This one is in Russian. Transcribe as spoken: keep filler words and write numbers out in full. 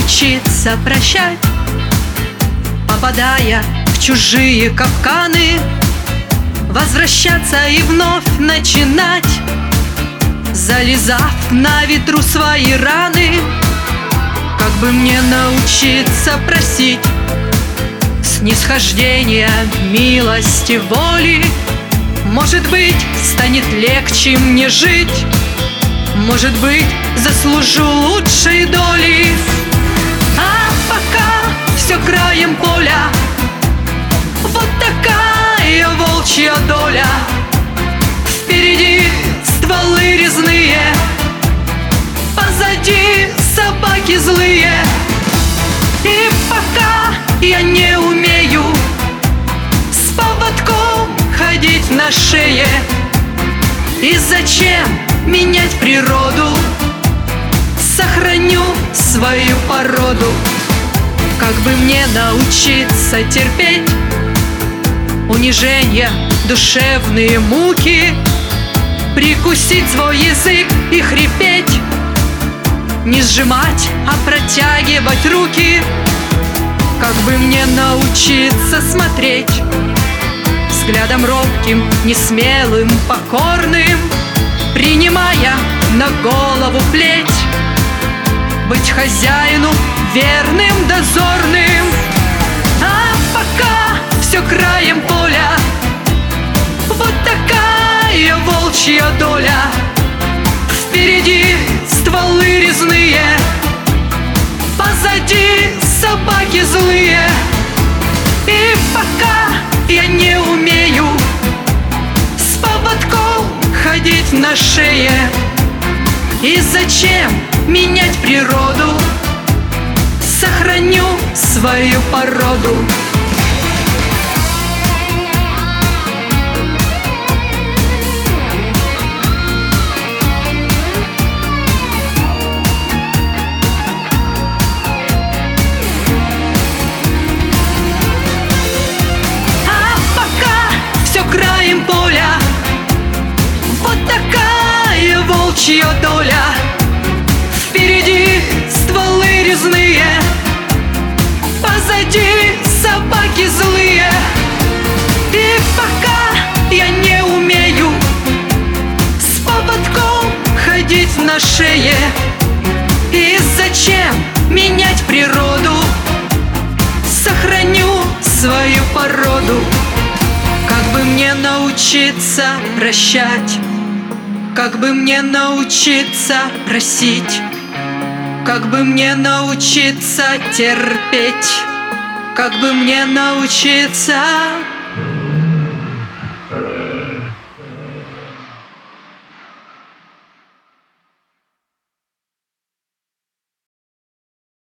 научиться прощать, попадая в чужие капканы, возвращаться и вновь начинать, залезав на ветру свои раны. Как бы мне научиться просить снисхождения, милости, воли? Может быть, станет легче мне жить, может быть, заслужу лучшей доли. А пока все краем поля, вот такая волчья доля. Впереди стволы резные, позади собаки злые. И пока я не умею с поводком ходить на шее, и зачем менять природу? Сохраню свою породу. Как бы мне научиться терпеть унижения, душевные муки, прикусить свой язык и хрипеть, не сжимать, а протягивать руки? Как бы мне научиться смотреть взглядом робким, несмелым, покорным, принимая на голову плеть, быть хозяину верным, дозорным? А пока все краем поля, вот такая волчья доля. Впереди стволы резные, позади собаки злые. И пока я не умею с поводком ходить на шее, и зачем менять природу? Сохраню свою породу. Краем поля, вот такая волчья доля. Впереди стволы резные, позади собаки злые. И пока я не умею с поводком ходить на шее, и зачем менять природу? Сохраню свою породу. Как бы мне научиться прощать? Как бы мне научиться просить? Как бы мне научиться терпеть? Как бы мне научиться